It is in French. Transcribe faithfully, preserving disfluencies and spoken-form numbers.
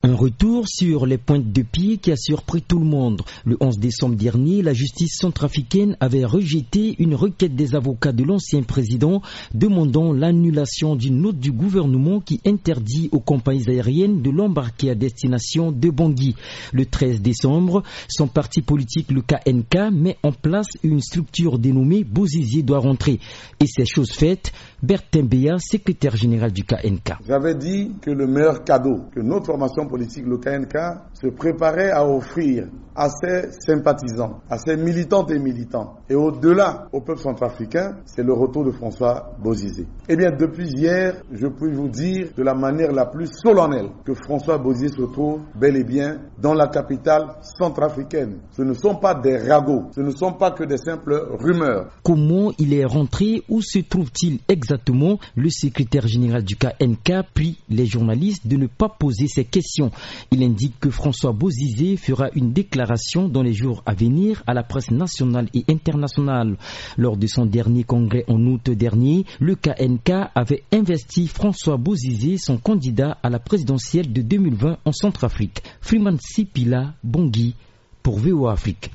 Un retour sur les pointes de pied qui a surpris tout le monde. Le onze décembre dernier, la justice centrafricaine avait rejeté une requête des avocats de l'ancien président demandant l'annulation d'une note du gouvernement qui interdit aux compagnies aériennes de l'embarquer à destination de Bangui. Le treize décembre, son parti politique, le K N K, met en place une structure dénommée Bozizé doit rentrer. Et c'est chose faite, Bertin Beya, secrétaire général du K N K. J'avais dit que le meilleur cadeau que notre formation politique, le K N K, se préparait à offrir à ses sympathisants, à ses militantes et militants, et au-delà au peuple centrafricain, c'est le retour de François Bozizé. Eh bien, depuis hier, je peux vous dire de la manière la plus solennelle que François Bozizé se trouve bel et bien dans la capitale centrafricaine. Ce ne sont pas des ragots, ce ne sont pas que des simples rumeurs. Comment il est rentré? Où se trouve-t-il exactement? Le secrétaire général du K N K prie les journalistes de ne pas poser ces questions. Il indique que François Bozizé fera une déclaration dans les jours à venir à la presse nationale et internationale. Lors de son dernier congrès en août dernier, le K N K avait investi François Bozizé, son candidat à la présidentielle de deux mille vingt en Centrafrique. Freeman Sipila, Bangui, pour V O A Afrique.